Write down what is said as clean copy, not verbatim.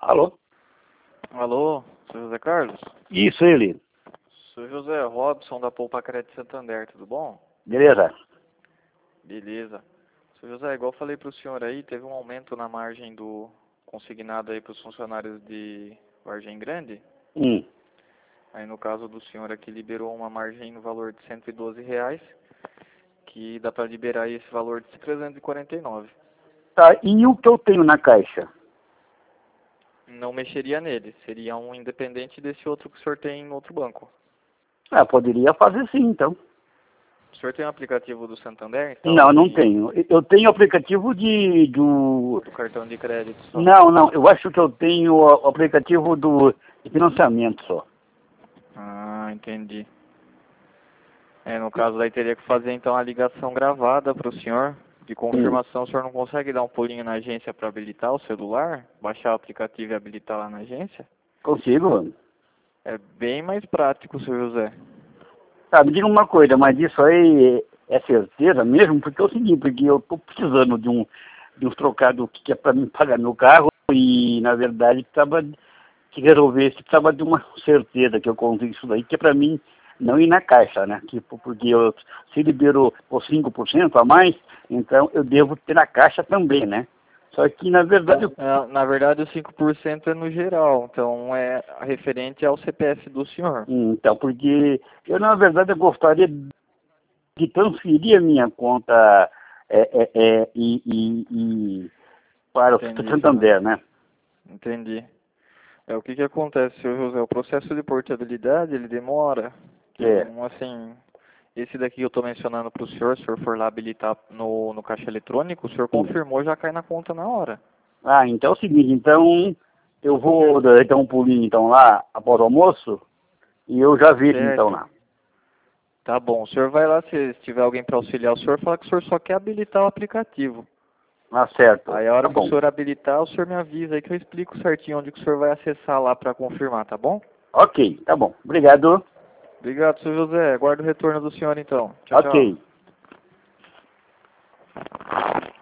Alô? Alô, seu José Carlos? Isso, ele. Sou José Robson da Poupa Crédito Santander, tudo bom? Beleza? Beleza. Seu José, igual eu falei para o senhor aí, teve um aumento na margem do consignado aí para os funcionários de Vargem Grande. Hum. Aí no caso do senhor aqui liberou uma margem no valor de R$ 112, que dá para liberar aí esse valor de 349. Tá, e o que eu tenho na caixa? Não mexeria nele, seria um independente desse outro que o senhor tem em outro banco. Ah, poderia fazer sim, então. O senhor tem um aplicativo do Santander, então, Não, não tenho. Eu tenho aplicativo do... do cartão de crédito só? Não, eu acho que eu tenho o aplicativo de financiamento só. Ah, entendi. No caso daí teria que fazer então a ligação gravada para o senhor. De confirmação, o senhor não consegue dar um pulinho na agência para habilitar o celular? Baixar o aplicativo e habilitar lá na agência? Consigo, mano. É bem mais prático, seu José. Tá, me diga uma coisa, mas isso aí é certeza mesmo? Porque é o seguinte, porque eu tô precisando de uns trocados que é para mim pagar meu carro e, na verdade, precisava que resolvesse, precisava de uma certeza que eu consigo isso daí, que é para mim não ir na caixa, né? Tipo, porque se liberou por 5% a mais, então eu devo ter na caixa também, né? Só que, na verdade, Na verdade, o 5% é no geral, então é referente ao CPF do senhor. então, porque eu, na verdade, eu gostaria de transferir a minha conta para o Entendi, seu José. Santander, né? Entendi. O que acontece, seu José? O processo de portabilidade, ele demora. É. Então, assim, esse daqui que eu estou mencionando para o senhor, se o senhor for lá habilitar no caixa eletrônico, o senhor confirmou, já cai na conta na hora. Ah, então é o seguinte, então eu vou dar um pulinho então lá após o almoço e eu já vejo então Certo. lá. Tá bom. O senhor vai lá, se tiver alguém para auxiliar o senhor, fala que o senhor só quer habilitar o aplicativo. Ah, certo. Aí a Tá hora que o bom. senhor habilitar, o senhor me avisa aí que eu explico certinho onde que o senhor vai acessar lá para confirmar, tá bom? Ok, tá bom. Obrigado. Obrigado, seu José. Aguardo o retorno do senhor então. Tchau, Ok. tchau.